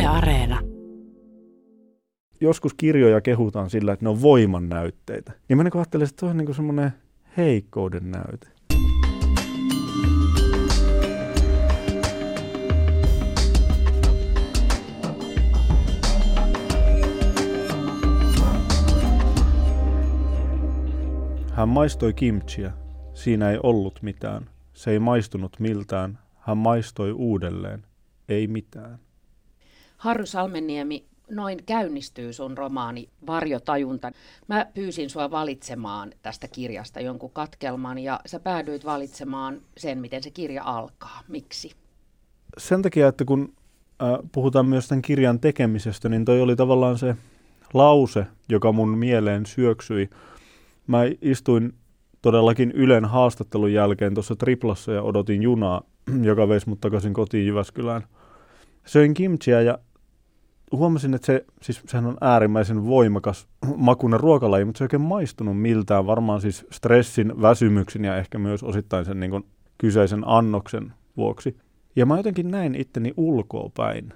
Yle Areena. Joskus kirjoja kehutaan sillä, että ne on voimannäytteitä. Ja mä ajattelen, että se on niin semmoinen heikkouden näyte. Hän maistoi kimchiä. Siinä ei ollut mitään. Se ei maistunut miltään. Hän maistoi uudelleen. Ei mitään. Harry Salmenniemi, noin käynnistyy sun romaani Varjotajunta. Mä pyysin sua valitsemaan tästä kirjasta jonkun katkelman ja sä päädyit valitsemaan sen, miten se kirja alkaa. Miksi? Sen takia, että kun puhutaan myös tämän kirjan tekemisestä, niin toi oli tavallaan se lause, joka mun mieleen syöksyi. Mä istuin todellakin Ylen haastattelun jälkeen tuossa Triplassa ja odotin junaa, joka veisi mut takaisin kotiin Jyväskylään. Söin kimchiä ja huomasin, että sehän on äärimmäisen voimakas makuinen ruokalaji, mutta se ei oikein maistunut miltään. Varmaan siis stressin, väsymyksen ja ehkä myös osittain sen niin kuin kyseisen annoksen vuoksi. Ja mä jotenkin näin itteni ulkoapäin.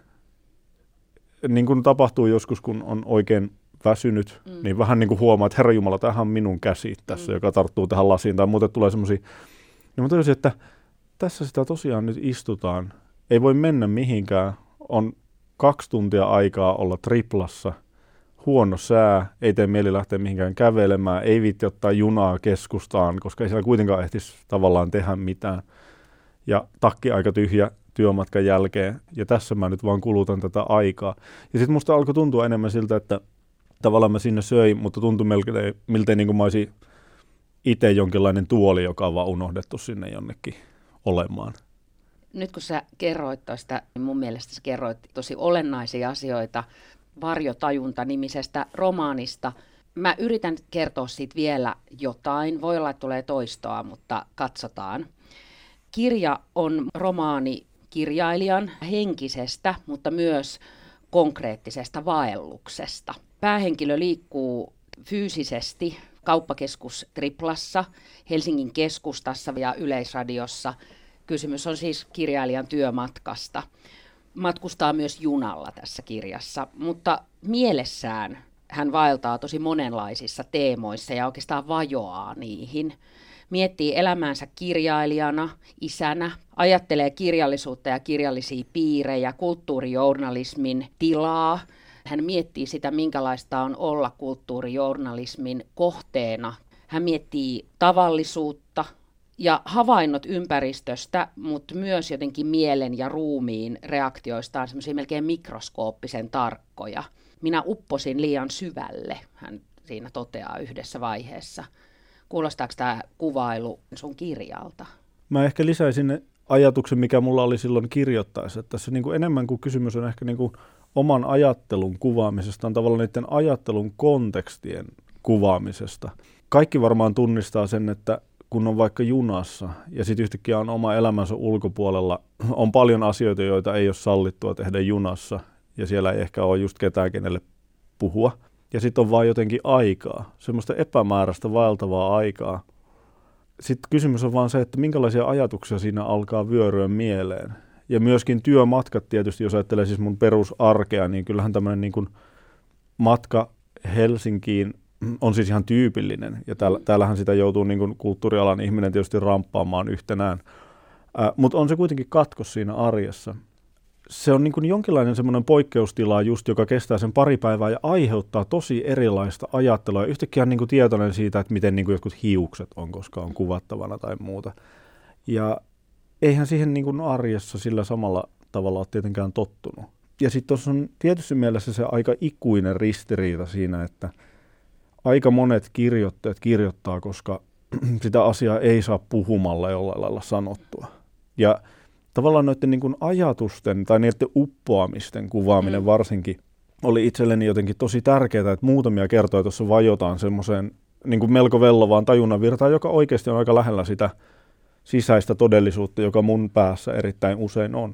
Niin kuin tapahtuu joskus, kun on oikein väsynyt, niin vähän niin kuin huomaa, että herranjumala, tämähän on minun käsi tässä, joka tarttuu tähän lasiin tai muuten tulee semmoisia. Ja mä tajusin, että tässä sitä tosiaan nyt istutaan. Ei voi mennä mihinkään. On 2 tuntia aikaa olla Triplassa. Huono sää, ei tee mieli lähteä mihinkään kävelemään, ei viitti ottaa junaa keskustaan, koska ei siellä kuitenkaan ehtisi tavallaan tehdä mitään. Ja takki aika tyhjä työmatkan jälkeen. Ja tässä mä nyt vaan kulutan tätä aikaa. Ja sitten musta alkoi tuntua enemmän siltä, että tavallaan mä sinne söin, mutta tuntui miltei niin kuin mä olisin itse jonkinlainen tuoli, joka on vaan unohdettu sinne jonnekin olemaan. Nyt kun sä kerroit tuosta, niin mun mielestä sä kerroit tosi olennaisia asioita Varjotajunta-nimisestä romaanista. Mä yritän kertoa siitä vielä jotain. Voi olla, että tulee toistoa, mutta katsotaan. Kirja on romaani kirjailijan henkisestä, mutta myös konkreettisesta vaelluksesta. Päähenkilö liikkuu fyysisesti kauppakeskus Triplassa, Helsingin keskustassa ja Yleisradiossa. Kysymys on siis kirjailijan työmatkasta. Matkustaa myös junalla tässä kirjassa, mutta mielessään hän vaeltaa tosi monenlaisissa teemoissa ja oikeastaan vajoaa niihin. Miettii elämäänsä kirjailijana, isänä, ajattelee kirjallisuutta ja kirjallisia piirejä, kulttuurijournalismin tilaa. Hän miettii sitä, minkälaista on olla kulttuurijournalismin kohteena. Hän miettii tavallisuutta ja havainnot ympäristöstä, mutta myös jotenkin mielen ja ruumiin reaktioista on semmoisia melkein mikroskooppisen tarkkoja. Minä upposin liian syvälle, hän siinä toteaa yhdessä vaiheessa. Kuulostaako tämä kuvailu sun kirjalta? Mä ehkä lisäisin ajatuksen, mikä mulla oli silloin kirjoittaessa. Että tässä niin kuin enemmän kuin kysymys on ehkä niin kuin oman ajattelun kuvaamisesta, on tavallaan niiden ajattelun kontekstien kuvaamisesta. Kaikki varmaan tunnistaa sen, että kun on vaikka junassa ja sitten yhtäkkiä on oma elämänsä ulkopuolella, on paljon asioita, joita ei ole sallittua tehdä junassa ja siellä ei ehkä ole just ketään, kenelle puhua. Ja sitten on vaan jotenkin aikaa, semmoista epämääräistä vaeltavaa aikaa. Sitten kysymys on vaan se, että minkälaisia ajatuksia siinä alkaa vyöryä mieleen. Ja myöskin työmatkat tietysti, jos ajattelee siis mun perusarkea, niin kyllähän tämmöinen niin kuin matka Helsinkiin on siis ihan tyypillinen. Ja täällähän sitä joutuu niin kuin kulttuurialan ihminen tietysti ramppaamaan yhtenään. Mutta on se kuitenkin katkos siinä arjessa. Se on niin kuin jonkinlainen semmoinen poikkeustila just, joka kestää sen 2 päivää ja aiheuttaa tosi erilaista ajattelua. Ja yhtäkkiä on niin kuin tietoinen siitä, että miten niin kuin jotkut hiukset on, koska on kuvattavana tai muuta. Ja eihän siihen niin kuin arjessa sillä samalla tavalla ole tietenkään tottunut. Ja sitten tuossa on tietysti mielessä se aika ikuinen ristiriita siinä, että aika monet kirjoittajat kirjoittaa, koska sitä asiaa ei saa puhumalla jollain lailla sanottua. Ja tavallaan noiden niin kuin ajatusten tai niiden uppoamisten kuvaaminen varsinkin oli itselleni jotenkin tosi tärkeää, että muutamia kertoja tuossa vajotaan semmoiseen niin kuin melko vellovaan tajunnan virtaan, joka oikeasti on aika lähellä sitä sisäistä todellisuutta, joka mun päässä erittäin usein on.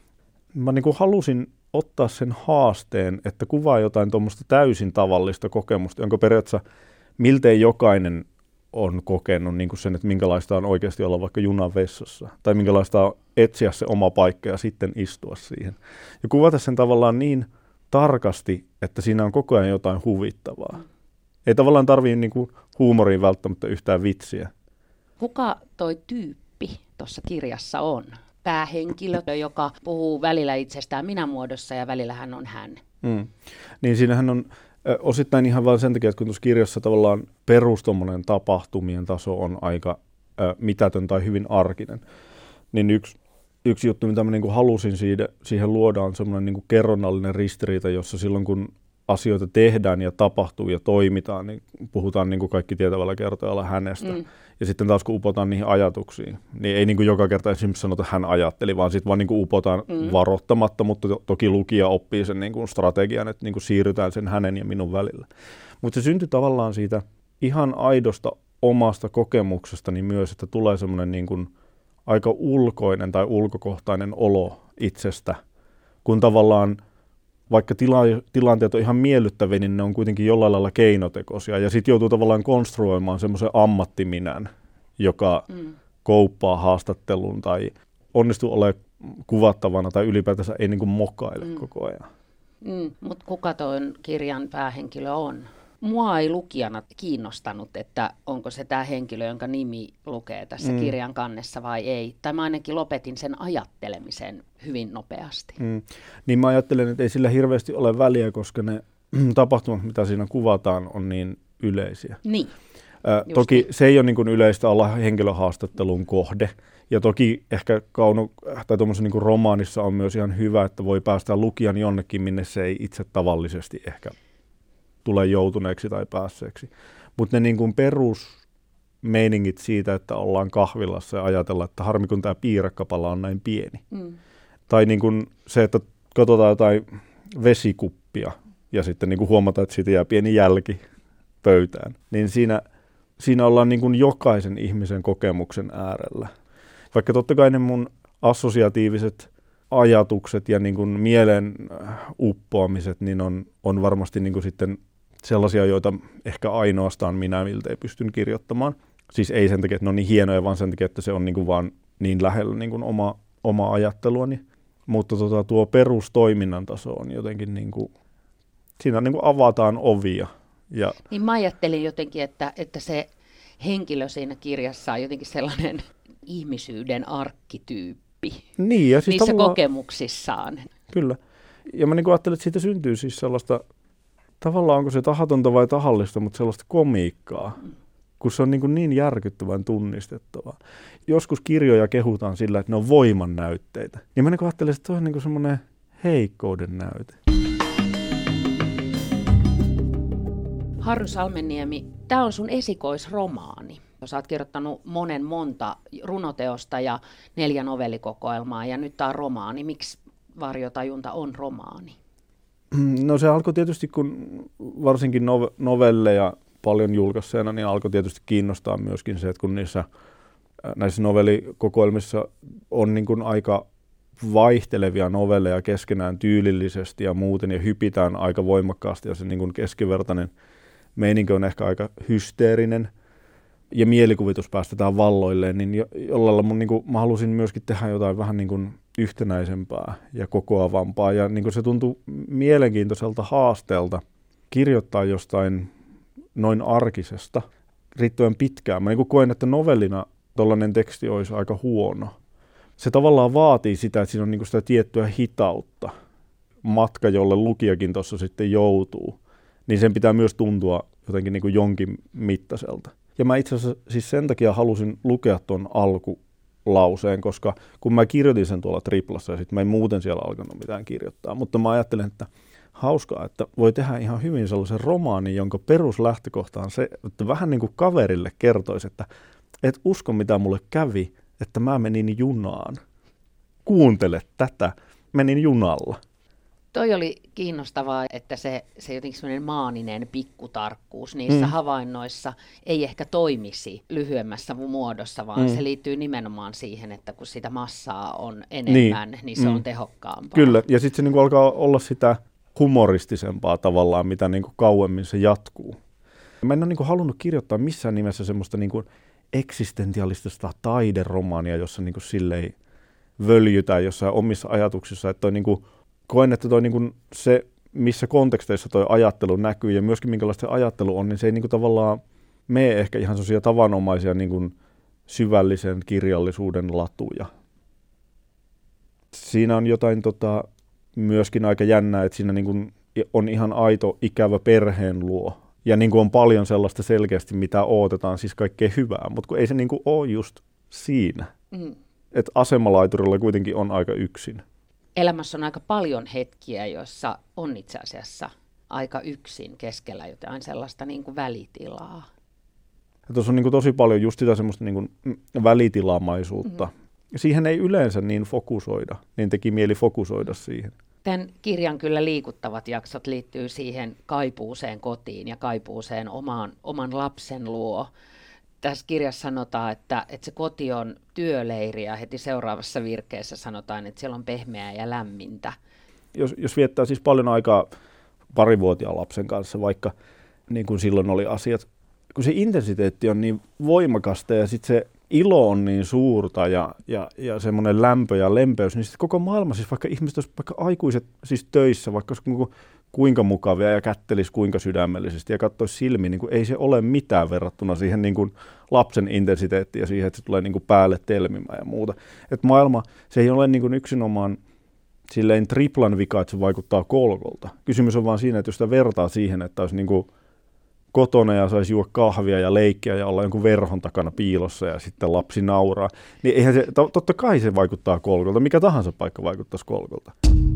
Mä niin kuin halusin ottaa sen haasteen, että kuvaa jotain tuommoista täysin tavallista kokemusta, jonka periaatteessa miltei jokainen on kokenut niin kuin sen, että minkälaista on oikeasti olla vaikka junan vessassa, tai minkälaista on etsiä se oma paikka ja sitten istua siihen. Ja kuvata sen tavallaan niin tarkasti, että siinä on koko ajan jotain huvittavaa. Ei tavallaan tarvitse niin kuin huumoriin välttämättä yhtään vitsiä. Kuka toi tyyppi tuossa kirjassa on? Päähenkilö, joka puhuu välillä itsestään minä-muodossa ja välillä hän on hän. Niin siinähän on osittain ihan vain sen takia, että kun tuossa kirjassa tavallaan perustommoinen tapahtumien taso on aika mitätön tai hyvin arkinen, niin yksi juttu, mitä mä niin kuin halusin siihen luoda, on semmoinen niin kuin kerronnallinen ristiriita, jossa silloin kun asioita tehdään ja tapahtuu ja toimitaan, niin puhutaan niin kuin kaikki tietävällä kertojalla hänestä. Ja sitten taas kun upotaan niihin ajatuksiin, niin ei niin kuin joka kerta esimerkiksi sanota, että hän ajatteli, vaan sitten vaan niin kuin upotaan varoittamatta, mutta toki lukija oppii sen niin kuin strategian, että niin kuin siirrytään sen hänen ja minun välillä. Mutta se syntyi tavallaan siitä ihan aidosta omasta kokemuksestani myös, että tulee semmoinen niin kuin aika ulkoinen tai ulkokohtainen olo itsestä, kun tavallaan vaikka tilanteet on ihan miellyttäviä, niin ne on kuitenkin jollain lailla keinotekoisia. Ja sitten joutuu tavallaan konstruoimaan semmoisen ammattiminän, joka kouppaa haastattelun tai onnistuu olemaan kuvattavana tai ylipäätänsä ei niin kuin mokaile koko ajan. Mutta kuka tuon kirjan päähenkilö on? Mua ei lukijana kiinnostanut, että onko se tämä henkilö, jonka nimi lukee tässä kirjan kannessa vai ei. Tai mä ainakin lopetin sen ajattelemisen hyvin nopeasti. Niin mä ajattelen, että ei sillä hirveästi ole väliä, koska ne tapahtumat, mitä siinä kuvataan, on niin yleisiä. Niin. Toki niin. Se ei ole niin kuin yleistä olla henkilöhaastattelun kohde. Ja toki ehkä tai tuommoisen niin kuin romaanissa on myös ihan hyvä, että voi päästä lukijan jonnekin, minne se ei itse tavallisesti ehkä tulee joutuneeksi tai päässeeksi. Mutta ne niin kuin perusmeiningit siitä, että ollaan kahvilassa ja ajatellaan, että harmi kun tämä piirakkapala on näin pieni. Tai niin kuin se, että katsotaan jotain vesikuppia ja sitten niin kuin huomataan, että siitä jää pieni jälki pöytään. Niin siinä ollaan niin kuin jokaisen ihmisen kokemuksen äärellä. Vaikka totta kai ne mun assosiatiiviset ajatukset ja niin kuin mielen uppoamiset niin on varmasti niin kuin sitten sellaisia, joita ehkä ainoastaan minä miltei pystyn kirjoittamaan. Siis ei sen takia, että ne on niin hienoja, vaan sen takia, että se on niin kuin vaan niin lähellä niin kuin oma ajatteluani. Mutta tuo perustoiminnan taso on jotenkin, niin kuin, siinä niin kuin avataan ovia. Ja niin mä ajattelin jotenkin, että se henkilö siinä kirjassa on jotenkin sellainen ihmisyyden arkkityyppi. Niin, ja siis niissä kokemuksissaan. Kyllä. Ja mä niin kuin ajattelin, että siitä syntyy siis sellaista, tavallaan onko se tahatonta vai tahallista, mutta sellaista komiikkaa, kun se on niin järkyttävän tunnistettavaa. Joskus kirjoja kehutaan sillä, että ne on voimannäytteitä. Ja mä niin kuin ajattelin, että se on niin kuin semmoinen heikkouden näyte. Harry Salmenniemi, tämä on sun esikoisromaani. Sä oot kirjoittanut monta runoteosta ja 4 novellikokoelmaa, ja nyt tämä on romaani. Miksi Varjotajunta on romaani? No se alkoi tietysti, kun varsinkin novelleja paljon julkaisseena, niin alkoi tietysti kiinnostaa myöskin se, että kun näissä novellikokoelmissa on niin kuin aika vaihtelevia novelleja keskenään tyylillisesti ja muuten, ja hypitään aika voimakkaasti, ja se niin kuin keskivertainen meininki on ehkä aika hysteerinen, ja mielikuvitus päästetään valloilleen, niin jollain niin mä halusin myöskin tehdä jotain vähän niin kuin yhtenäisempää ja kokoavampaa, ja niin kuin se tuntui mielenkiintoiselta haasteelta kirjoittaa jostain noin arkisesta riittävän pitkään. Mä niin kuin koen, että novellina tollainen teksti olisi aika huono. Se tavallaan vaatii sitä, että siinä on niin kuin sitä tiettyä hitautta, matka, jolle lukijakin tuossa sitten joutuu, niin sen pitää myös tuntua jotenkin niin kuin jonkin mittaiselta. Ja mä itse asiassa siis sen takia halusin lukea tuon alkulauseen, koska kun mä kirjoitin sen tuolla triplassa ja sitten mä en muuten siellä alkanut mitään kirjoittaa, mutta mä ajattelin, että hauskaa, että voi tehdä ihan hyvin sellaisen romaanin, jonka peruslähtökohta on se, että vähän niin kuin kaverille kertoisi, että et usko mitä mulle kävi, että mä menin junaan. Kuuntele tätä, menin junalla. Toi oli kiinnostavaa, että se jotenkin semmoinen maaninen pikkutarkkuus niissä havainnoissa ei ehkä toimisi lyhyemmässä muodossa, vaan se liittyy nimenomaan siihen, että kun sitä massaa on enemmän, niin se on tehokkaampaa. Kyllä, ja sitten se niinku alkaa olla sitä humoristisempaa tavallaan, mitä niinku kauemmin se jatkuu. Mä en ole niin kuin halunnut kirjoittaa missään nimessä semmoista niin kuin eksistentialistista taideromaania, jossa niin kuin silleen völjytään jossain omissa ajatuksissa. Että toi niin kuin, koen, että toi niin kuin se, missä konteksteissa toi ajattelu näkyy ja myöskin minkälaista se ajattelu on, niin se ei niin kuin tavallaan mene ehkä ihan sellaisia tavanomaisia niin kuin syvällisen kirjallisuuden latuja. Siinä on jotain myöskin aika jännää, että siinä niin kuin on ihan aito ikävä perheen luo. Ja niin kuin on paljon sellaista selkeästi, mitä odotetaan, siis kaikkea hyvää, mutta kun ei se niin kuin ole just siinä. Että asemalaiturilla kuitenkin on aika yksin. Elämässä on aika paljon hetkiä, joissa on itse asiassa aika yksin keskellä jotain sellaista niin kuin välitilaa. Ja tuossa on niin kuin tosi paljon just sitä semmoista niin kuin välitilamaisuutta. Siihen ei yleensä niin fokusoida, niin teki mieli fokusoida siihen. Tämän kirjan kyllä liikuttavat jaksot liittyy siihen kaipuuseen kotiin ja kaipuuseen oman lapsen luo. Tässä kirjassa sanotaan, että se koti on työleiri ja heti seuraavassa virkeessä sanotaan, että siellä on pehmeää ja lämmintä. Jos viettää siis paljon aikaa parivuotiaan lapsen kanssa, vaikka niin kuin silloin oli asiat, kun se intensiteetti on niin voimakasta ja sitten se ilo on niin suurta ja semmoinen lämpö ja lempeys, niin sitten koko maailma, siis vaikka ihmiset olisi vaikka aikuiset siis töissä, vaikka olisi kuinka mukavia ja kättelisi kuinka sydämellisesti ja katsoisi silmiin, niin kuin ei se ole mitään verrattuna siihen niin kuin lapsen intensiteettiin ja siihen, että se tulee niin kuin päälle telmimään ja muuta. Että maailma, se ei ole niin kuin yksinomaan silleen triplan vika, että se vaikuttaa kolkolta. Kysymys on vaan siinä, että jos sitä vertaa siihen, että olisi niin kuin kotona ja saisi juoda kahvia ja leikkiä ja olla jonkun verhon takana piilossa ja sitten lapsi nauraa, niin eihän se, totta kai se vaikuttaa kolkolta, mikä tahansa paikka vaikuttaisi kolkolta.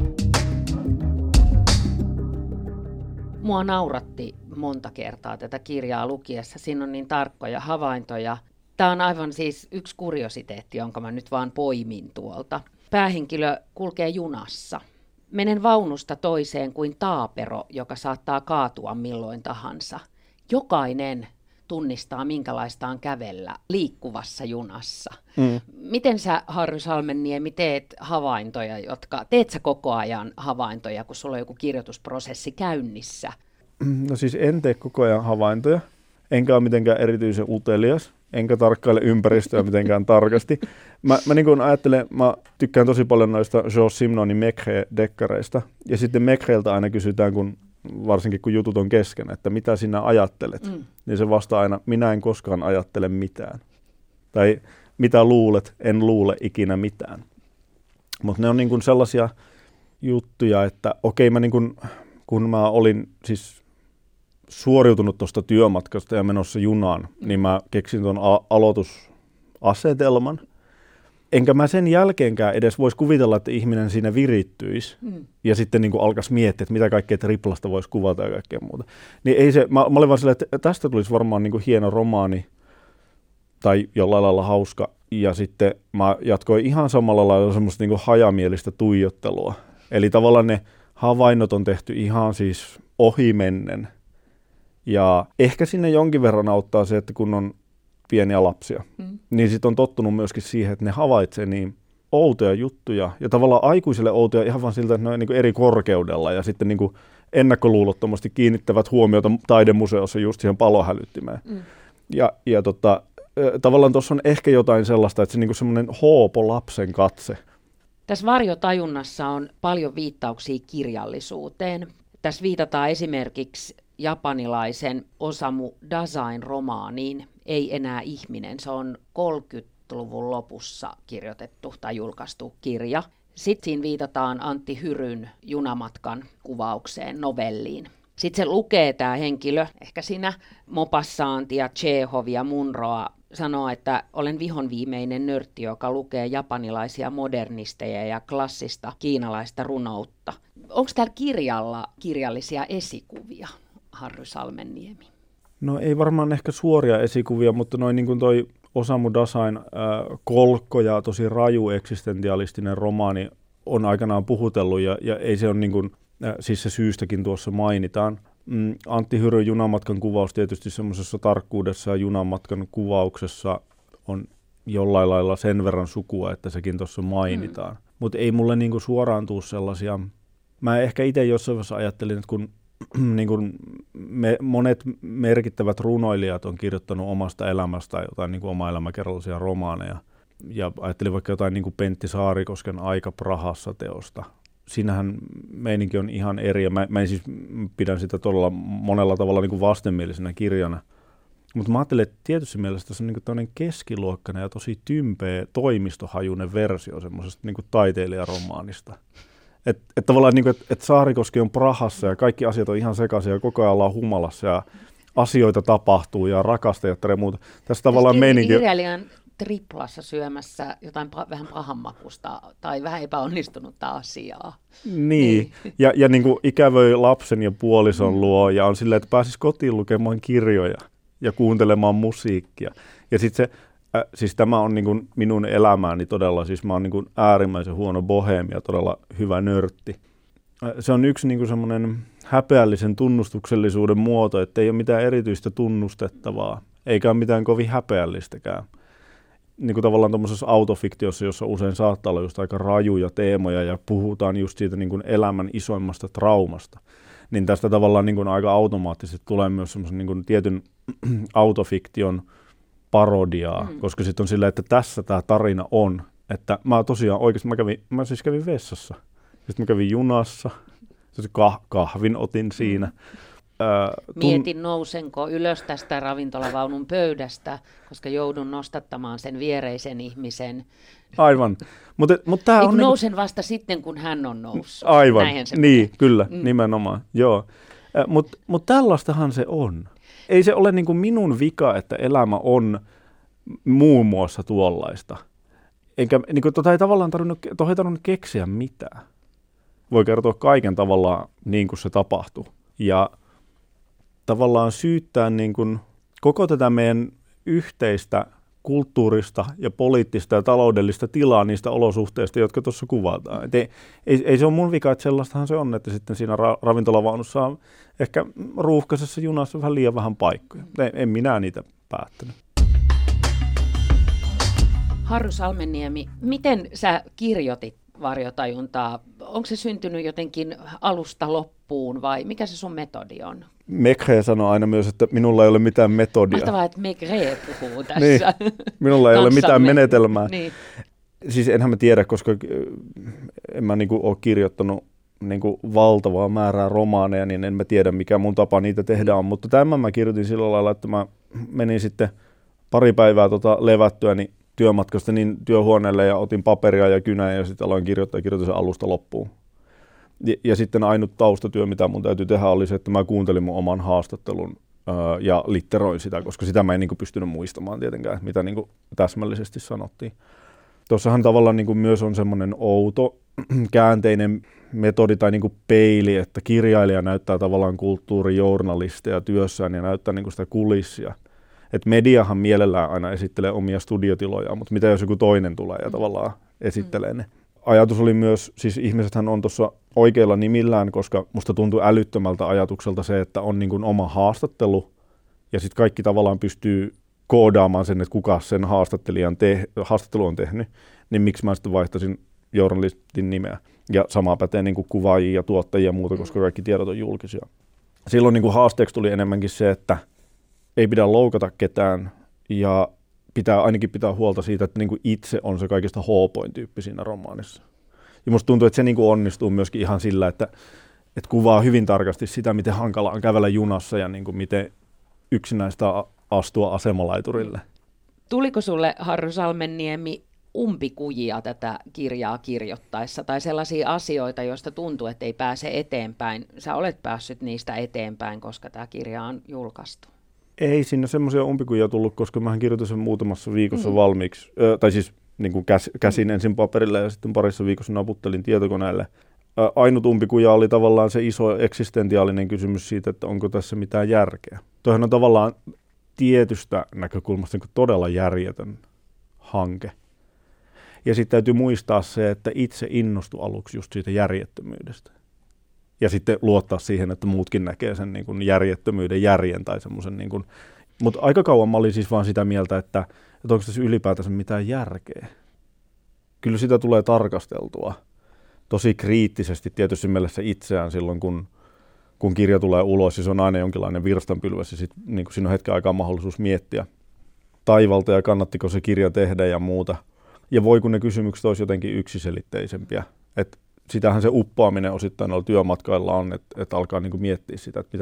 Mua nauratti monta kertaa tätä kirjaa lukiessa. Siinä on niin tarkkoja havaintoja. Tämä on aivan siis yksi kuriositeetti, jonka mä nyt vaan poimin tuolta. Päähenkilö kulkee junassa. Menen vaunusta toiseen kuin taapero, joka saattaa kaatua milloin tahansa. Jokainen tunnistaa, minkälaista on kävellä liikkuvassa junassa. Miten sä, Harry Salmenniemi, teet havaintoja, teet sä koko ajan havaintoja, kun sulla on joku kirjoitusprosessi käynnissä? No siis en tee koko ajan havaintoja, enkä ole mitenkään erityisen utelias, enkä tarkkaile ympäristöä mitenkään tarkasti. Mä niin kuin ajattelen, mä tykkään tosi paljon noista Georges Simenonin Maigret-dekkareista, ja sitten Maigreilta aina kysytään, varsinkin kun jutut on kesken, että mitä sinä ajattelet, niin se vastaa aina, minä en koskaan ajattele mitään. Tai mitä luulet, en luule ikinä mitään. Mutta ne on niin kuin sellaisia juttuja, että okei, mä niin kuin, kun mä olin siis suoriutunut tuosta työmatkasta ja menossa junaan, niin mä keksin tuon aloitusasetelman. Enkä mä sen jälkeenkään edes voisi kuvitella, että ihminen siinä virittyisi ja sitten niin kuin alkaisi miettiä, että mitä kaikkea triplasta voisi kuvata ja kaikkea muuta. Niin ei se, mä olin vaan silleen, että tästä tulisi varmaan niin kuin hieno romaani tai jollain lailla hauska. Ja sitten mä jatkoin ihan samalla lailla semmoista niin kuin hajamielistä tuijottelua. Eli tavallaan ne havainnot on tehty ihan siis ohimennen. Ja ehkä sinne jonkin verran auttaa se, että kun on pieniä lapsia, niin sitten on tottunut myöskin siihen, että ne havaitsee niin outoja juttuja ja tavallaan aikuisille outoja ihan vaan siltä, että ne on niin kuin eri korkeudella ja sitten niin kuin ennakkoluulottomasti kiinnittävät huomiota taidemuseossa just siihen palohälyttimeen. Ja tavallaan tuossa on ehkä jotain sellaista, että se niin kuin semmoinen hoopo lapsen katse. Tässä varjotajunnassa on paljon viittauksia kirjallisuuteen. Tässä viitataan esimerkiksi japanilaisen Osamu Dazain romaaniin Ei enää ihminen. Se on 30-luvun lopussa kirjoitettu tai julkaistu kirja. Sitten siinä viitataan Antti Hyryn Junamatkan kuvaukseen, novelliin. Sitten se lukee tämä henkilö, ehkä siinä Maupassanttia, Tšehovia, Munroa, sanoo, että olen vihonviimeinen nörtti, joka lukee japanilaisia modernisteja ja klassista kiinalaista runoutta. Onko täällä kirjalla kirjallisia esikuvia, Harry Salmenniemi? No ei varmaan ehkä suoria esikuvia, mutta noin niin kuin toi Osamu Dazain kolkko ja tosi raju eksistentialistinen romaani on aikanaan puhutellut ja ei se ole niin kuin, siis se syystäkin tuossa mainitaan. Antti Hyryn Junamatkan kuvaus tietysti semmoisessa tarkkuudessa ja Junamatkan kuvauksessa on jollain lailla sen verran sukua, että sekin tuossa mainitaan. Mutta ei mulle niinku suoraan tuu sellaisia. Mä ehkä itse jossain vaiheessa ajattelin, että kun niin kuin monet merkittävät runoilijat on kirjoittanut omasta elämästä jotain niin kuin oma-elämäkerrallisia romaaneja. Ja ajattelin vaikka jotain niin kuin Pentti Saarikosken Aika Prahassa -teosta. Siinähän meininki on ihan eri, ja mä en siis pidän sitä todella monella tavalla niin kuin vastenmielisenä kirjana. Mutta mä ajattelin, että tietysti mielessä se on niin tämmöinen keskiluokkainen ja tosi tympeä toimistohajuinen versio semmoisesta niin taiteilijaromaanista. Että tavallaan, niin että Saarikoski on Prahassa ja kaikki asiat on ihan sekaisin ja koko ajan ollaan humalassa ja asioita tapahtuu ja rakastajat ja muuta. Tässä tavallaan meininki... Kirjailijan triplassa syömässä jotain vähän pahanmakusta tai vähän epäonnistunutta asiaa. Niin, ja niin kuin ikävöi lapsen ja puolison luo ja on silleen, että pääsisi kotiin lukemaan kirjoja ja kuuntelemaan musiikkia. Ja sitten se, siis tämä on niin kuin minun elämääni todella, siis mä oon niin kuin äärimmäisen huono boheemi ja todella hyvä nörtti. Se on yksi niin kuin semmoinen häpeällisen tunnustuksellisuuden muoto, että ei ole mitään erityistä tunnustettavaa, eikä ole mitään kovin häpeällistäkään. Niin kuin tavallaan tuommoisessa autofiktiossa, jossa usein saattaa olla just aika rajuja teemoja ja puhutaan just siitä niin kuin elämän isoimmasta traumasta, niin tästä tavallaan niin kuin aika automaattisesti tulee myös semmoisen niin kuin tietyn autofiktion parodiaa, koska sitten on silleen, että tässä tämä tarina on, että mä tosiaan oikeasti, mä siis kävin vessassa, sitten mä kävin junassa, kahvin otin siinä. Mietin, nousenko ylös tästä ravintolavaunun pöydästä, koska joudun nostattamaan sen viereisen ihmisen. Aivan. Tää on nousen vasta sitten, kun hän on noussut. Aivan, niin, kyllä, nimenomaan. Joo. Mutta tällaistahan se on. Ei se ole niin kuin minun vika, että elämä on muun muassa tuollaista. Eikä niin kuin, ei tavallaan tarvinnut keksiä mitään. Voi kertoa kaiken tavallaan niin kuin se tapahtuu. Ja tavallaan syyttää niin kuin koko tätä meidän yhteistä kulttuurista ja poliittista ja taloudellista tilaa niistä olosuhteista, jotka tuossa kuvataan. Ei se ole mun vika, että sellaistahan se on, että sitten siinä ravintolavaunussa on ehkä ruuhkaisessa junassa vähän liian vähän paikkoja. En minä niitä päättänyt. Harry Salmenniemi, miten sä kirjoitit Varjotajuntaa? Onko se syntynyt jotenkin alusta loppuun vai mikä se sun metodi on? Maigret sanoi aina myös, että minulla ei ole mitään metodia. Mahtavaa, että Maigret puhuu tässä. Niin, minulla ei ole mitään menetelmää. Niin. Siis enhän mä tiedä, koska en mä niinku ole kirjoittanut niinku valtavaa määrää romaaneja, niin en mä tiedä, mikä mun tapa niitä tehdä on. Mutta tämän mä kirjoitin sillä lailla, että mä menin sitten pari päivää levättyäni työmatkasta niin työhuoneelle ja otin paperia ja kynää ja sitten aloin kirjoittaa ja kirjoitin sen alusta loppuun. Ja sitten ainut taustatyö, mitä mun täytyy tehdä, oli se, että mä kuuntelin mun oman haastattelun ja litteroin sitä, koska sitä mä en niin kuin pystynyt muistamaan tietenkään, mitä niin kuin täsmällisesti sanottiin. Tuossahan tavallaan niin kuin myös on semmoinen outo käänteinen metodi tai niin kuin peili, että kirjailija näyttää tavallaan kulttuurijournalisteja työssään ja näyttää niin kuin sitä kulissia. Et mediahan mielellään aina esittelee omia studiotilojaan, mutta mitä jos joku toinen tulee ja tavallaan esittelee ne. Ajatus oli myös, siis ihmisethän on tuossa oikeilla nimillään, koska musta tuntui älyttömältä ajatukselta se, että on niin kuin oma haastattelu ja sitten kaikki tavallaan pystyy koodaamaan sen, että kuka sen haastattelu on tehnyt, niin miksi mä sitten vaihtaisin journalistin nimeä. Ja sama pätee niin kuin kuvaajia ja tuottajia ja muuta, koska kaikki tiedot on julkisia. Silloin niin kuin haasteeksi tuli enemmänkin se, että ei pidä loukata ketään ja ainakin pitää huolta siitä, että niin kuin itse on se kaikista hoopoin tyyppi siinä romaanissa. Ja musta tuntuu, että se niin kuin onnistuu myöskin ihan sillä, että kuvaa hyvin tarkasti sitä, miten hankala on kävellä junassa ja niin kuin miten yksinäistä astua asemalaiturille. Tuliko sulle, Harry Salmenniemi, umpikujia tätä kirjaa kirjoittaessa tai sellaisia asioita, joista tuntuu, että ei pääse eteenpäin? Sä olet päässyt niistä eteenpäin, koska tämä kirja on julkaistu. Ei siinä semmoisia umpikujia tullut, koska mähän kirjoitin sen muutamassa viikossa valmiiksi. Tai siis niin kuin käsin ensin paperille ja sitten parissa viikossa naputtelin tietokoneelle. Ainut umpikuja oli tavallaan se iso eksistentiaalinen kysymys siitä, että onko tässä mitään järkeä. Toihan on tavallaan tietystä näkökulmasta niin todella järjetön hanke. Ja sitten täytyy muistaa se, että itse innostui aluksi just siitä järjettömyydestä. Ja sitten luottaa siihen, että muutkin näkee sen niin kuin järjettömyyden järjen tai semmoisen. Niin kuin. Mutta aika kauan mä olin siis vaan sitä mieltä, että onko tässä ylipäätänsä mitään järkeä. Kyllä sitä tulee tarkasteltua tosi kriittisesti tietysti mielessä itseään silloin, kun kun kirja tulee ulos, ja se on aina jonkinlainen virstanpylväs, ja sitten niin siinä on hetken aikaa mahdollisuus miettiä taivalta ja kannattiko se kirja tehdä ja muuta. Ja voi kun ne kysymykset olisi jotenkin yksiselitteisempiä. Et sitähän se uppoaminen osittain noilla työmatkoilla on, että alkaa niin kuin miettiä sitä, että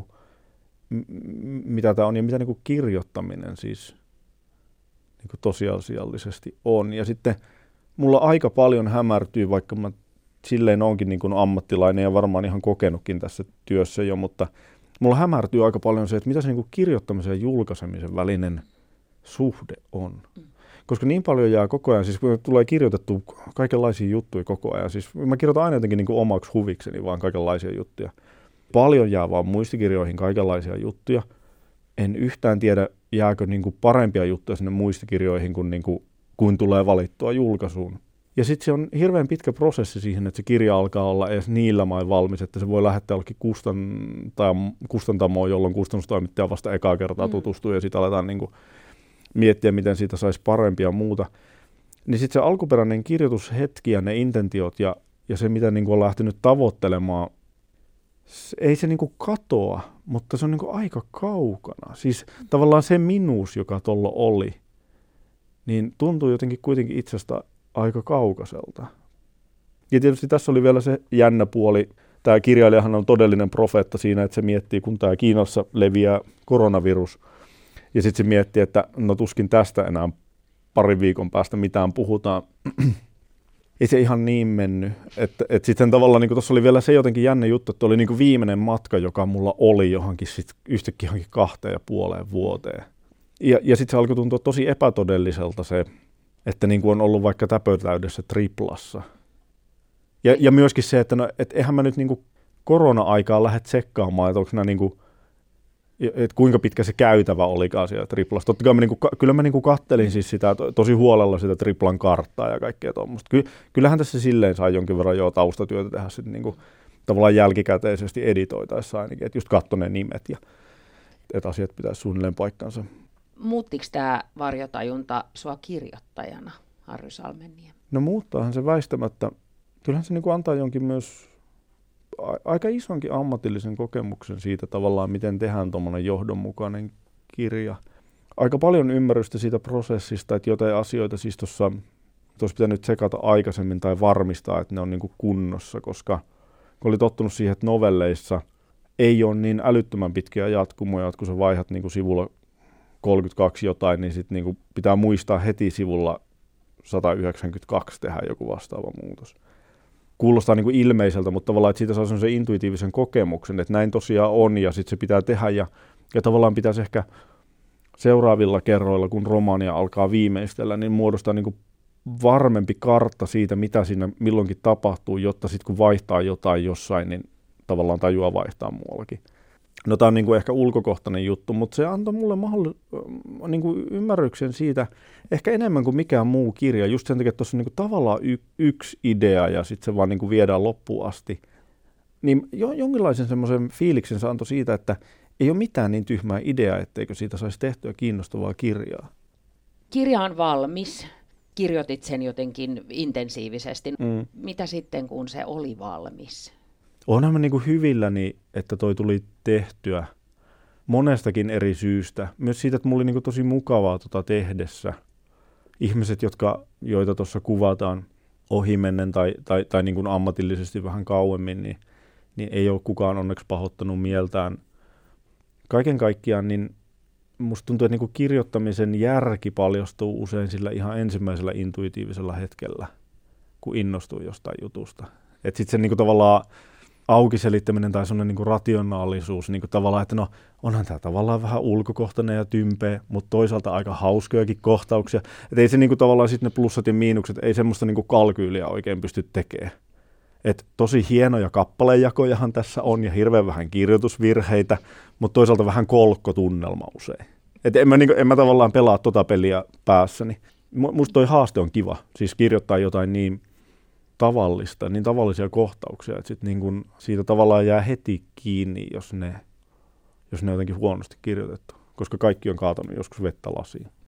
mitä tämä on ja mitä niin kuin kirjoittaminen siis niin kuin tosiasiallisesti on. Ja sitten mulla aika paljon hämärtyy, vaikka mä silleen onkin niin kuin ammattilainen ja varmaan ihan kokenutkin tässä työssä jo, mutta mulla hämärtyy aika paljon se, että mitä se niin kuin kirjoittamisen ja julkaisemisen välinen suhde on. Koska niin paljon jää koko ajan, siis kun tulee kirjoitettu kaikenlaisia juttuja koko ajan, siis mä kirjoitan aina jotenkin niin kuin omaksi huvikseni vaan kaikenlaisia juttuja. Paljon jää vaan muistikirjoihin kaikenlaisia juttuja. En yhtään tiedä, jääkö niin kuin parempia juttuja sinne muistikirjoihin, kuin tulee valittua julkaisuun. Ja sitten se on hirveän pitkä prosessi siihen, että se kirja alkaa olla edes niillä main valmis, että se voi lähettää jollekin kustantamoon, jolloin kustannustoimittaja vasta ekaa kertaa tutustuu ja sitten aletaan niin kuin miettiä, miten siitä saisi parempia ja muuta. Niin sitten se alkuperäinen kirjoitushetki ja ne intentiot ja se, mitä niin kuin on lähtenyt tavoittelemaan, ei se niin kuin katoa, mutta se on niin kuin aika kaukana. Siis tavallaan se minuus, joka tuolla oli, niin tuntuu jotenkin kuitenkin itsestä aika kaukaiselta. Ja tietysti tässä oli vielä se jännä puoli. Tämä kirjailijahan on todellinen profeetta siinä, että se miettii, kun tämä Kiinassa leviää koronavirus. Ja sitten se miettii, että no tuskin tästä enää parin viikon päästä mitään puhutaan. Ei se ihan niin mennyt. Että sitten tavallaan niin tuossa oli vielä se jotenkin jännä juttu, että oli niin viimeinen matka, joka mulla oli johonkin sitten yhtäkkiä johonkin 2,5 vuoteen. Ja sitten se alkoi tuntua tosi epätodelliselta se, että niin kuin on ollut vaikka täpötäydessä triplassa. Ja myöskin se, että no, eihän mä nyt niin kuin korona-aikaa lähde tsekkaamaan, että onko nämä niin kuin, että kuinka pitkä se käytävä olikaan siellä triplassa. Totta kai kyllä mä niin kuin kattelin siis sitä tosi huolella sitä triplan karttaa ja kaikkea tuommoista. Kyllähän tässä silleen sai jonkin verran jo taustatyötä tehdä sitten niin kuin tavallaan jälkikäteisesti editoitaessa ainakin, että just katso ne nimet ja että asiat pitäisi suunnilleen paikkansa. Muuttiko tämä varjotajunta sua kirjoittajana, Harry Salmenniemi? No muuttaahan se väistämättä. Kyllähän se niin kuin antaa jonkin myös aika isonkin ammatillisen kokemuksen siitä tavallaan, miten tehdään tuommoinen johdonmukainen kirja. Aika paljon ymmärrystä siitä prosessista, että jotain asioita siis tuossa olisi pitänyt tsekata aikaisemmin tai varmistaa, että ne on niin kuin kunnossa, koska kun oli tottunut siihen, että novelleissa ei ole niin älyttömän pitkiä jatkumoja, että kun sä vaihdat niin kuin sivulla 32 jotain, niin sitten niin kuin pitää muistaa heti sivulla 192 tehdä joku vastaava muutos. Kuulostaa niin kuin ilmeiseltä, mutta tavallaan, että siitä saa sellaisen intuitiivisen kokemuksen, että näin tosiaan on ja sitten se pitää tehdä ja tavallaan pitäisi ehkä seuraavilla kerroilla, kun romaania alkaa viimeistellä, niin muodostaa niin kuin varmempi kartta siitä, mitä siinä milloinkin tapahtuu, jotta sitten kun vaihtaa jotain jossain, niin tavallaan tajuaa vaihtaa muuallakin. No tämä on niin kuin ehkä ulkokohtainen juttu, mutta se antoi mulle niin kuin ymmärryksen siitä ehkä enemmän kuin mikään muu kirja. Just sen takia, että tuossa on niin kuin tavallaan yksi idea ja sitten se vaan niin kuin viedään loppuun asti. Niin jonkinlaisen semmoisen fiiliksen se antoi siitä, että ei ole mitään niin tyhmää ideaa, etteikö siitä saisi tehtyä kiinnostavaa kirjaa. Kirja on valmis. Kirjoitit sen jotenkin intensiivisesti. Mitä sitten, kun se oli valmis? Onhan mä niin kuin hyvilläni, että toi tuli tehtyä monestakin eri syystä. Myös siitä, että mulla oli niin kuin tosi mukavaa tehdessä. Ihmiset, joita tuossa kuvataan ohimennen tai niin kuin ammatillisesti vähän kauemmin, niin ei ole kukaan onneksi pahoittanut mieltään. Kaiken kaikkiaan niin musta tuntuu, että niin kuin kirjoittamisen järki paljastuu usein sillä ihan ensimmäisellä intuitiivisella hetkellä, kun innostuu jostain jutusta. Että sitten se niin kuin tavallaan aukiselittäminen tai sellainen niin kuin rationaalisuus, niin kuin tavallaan, että no onhan tämä tavallaan vähän ulkokohtainen ja tympeä, mutta toisaalta aika hauskojakin kohtauksia. Että ei se niin kuin tavallaan sitten ne plussat ja miinukset, ei semmoista niin kuin kalkyyliä oikein pysty tekemään. Että tosi hienoja kappalejakojahan tässä on ja hirveän vähän kirjoitusvirheitä, mutta toisaalta vähän kolkkotunnelma usein. Että en mä tavallaan pelaa peliä päässäni. Musta toi haaste on kiva, siis kirjoittaa jotain niin tavallista, niin tavallisia kohtauksia, että sit niin kun siitä tavallaan jää heti kiinni, jos ne on jotenkin huonosti kirjoitettu, koska kaikki on kaatanut joskus vettä lasiin.